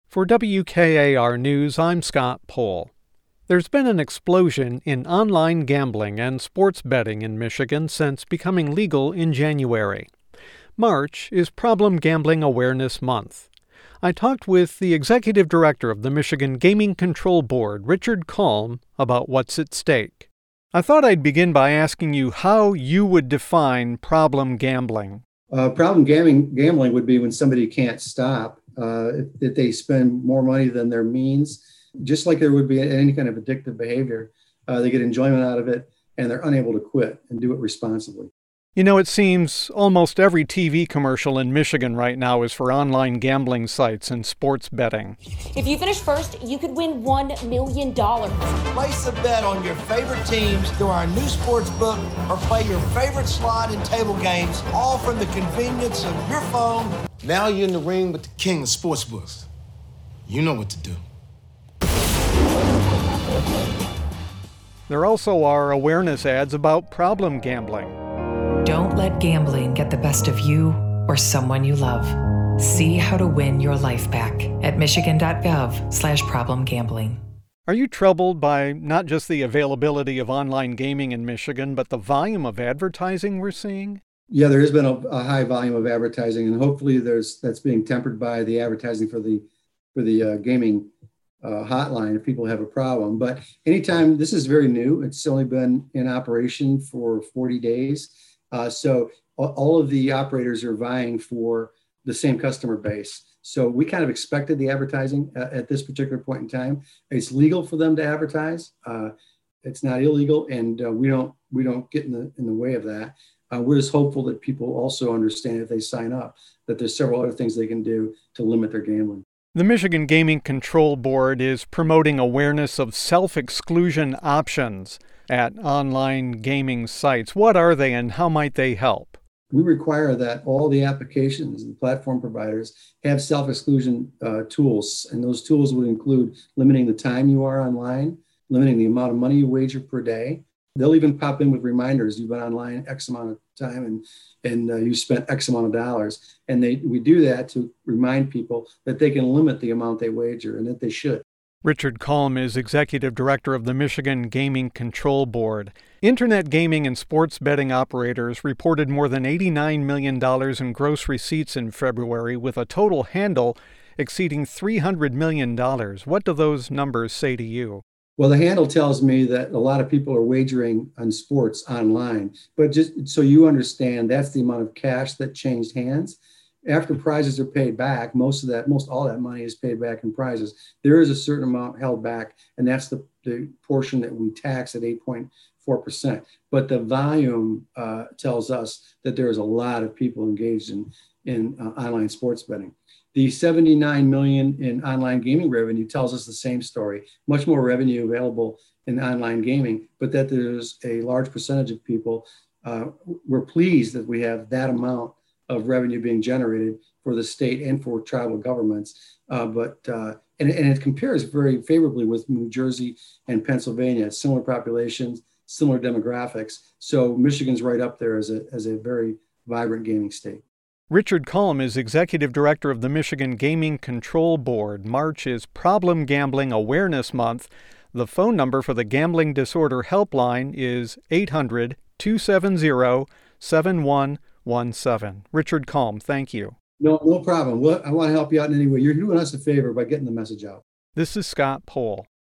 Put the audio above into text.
For WKAR News, I'm Scott Pohl. There's been an explosion in online gambling and sports betting in Michigan since becoming legal in January. March is Problem Gambling Awareness Month. I talked with the executive director of the Michigan Gaming Control Board, Richard Kalm, about what's at stake. I thought I'd begin by asking you how you would define problem gambling. Problem gambling would be when somebody can't stop, if they spend more money than their means, just like there would be any kind of addictive behavior. They get enjoyment out of it, and they're unable to quit and do it responsibly. You know, it seems almost every TV commercial in Michigan right now is for online gambling sites and sports betting. If you finish first, you could win $1 million. Place a bet on your favorite teams through our new sports book or play your favorite slot and table games, all from the convenience of your phone. Now you're in the ring with the king of sportsbooks. You know what to do. There also are awareness ads about problem gambling. Don't let gambling get the best of you or someone you love. See how to win your life back at michigan.gov/problemgambling. Are you troubled by not just the availability of online gaming in Michigan, but the volume of advertising we're seeing? Yeah, there has been a high volume of advertising, and hopefully that's being tempered by the advertising for the gaming hotline if people have a problem. But anytime, this is very new. It's only been in operation for 40 days. So all of the operators are vying for the same customer base. So we kind of expected the advertising at this particular point in time. It's legal for them to advertise. It's not illegal, and we don't get in the way of that. We're just hopeful that people also understand if they sign up that there's several other things they can do to limit their gambling. The Michigan Gaming Control Board is promoting awareness of self-exclusion options at online gaming sites. What are they and how might they help? We require that all the applications and platform providers have self-exclusion tools, and those tools would include limiting the time you are online, limiting the amount of money you wager per day. They'll even pop in with reminders. You've been online X amount of time and you spent X amount of dollars. And we do that to remind people that they can limit the amount they wager and that they should. Richard Kalm is executive director of the Michigan Gaming Control Board. Internet gaming and sports betting operators reported more than $89 million in gross receipts in February, with a total handle exceeding $300 million. What do those numbers say to you? Well, the handle tells me that a lot of people are wagering on sports online. But just so you understand, that's the amount of cash that changed hands. After prizes are paid back, most all that money is paid back in prizes. There is a certain amount held back, and that's the portion that we tax at 8.4%. But the volume tells us that there is a lot of people engaged in online sports betting. The $79 million in online gaming revenue tells us the same story. Much more revenue available in online gaming, but that there's a large percentage of people. We're pleased that we have that amount of revenue being generated for the state and for tribal governments. And it compares very favorably with New Jersey and Pennsylvania. Similar populations, similar demographics. So Michigan's right up there as a very vibrant gaming state. Richard Kalm is executive director of the Michigan Gaming Control Board. March is Problem Gambling Awareness Month. The phone number for the Gambling Disorder Helpline is 800-270-7117. Richard Kalm, thank you. No problem. I want to help you out in any way. You're doing us a favor by getting the message out. This is Scott Pohl.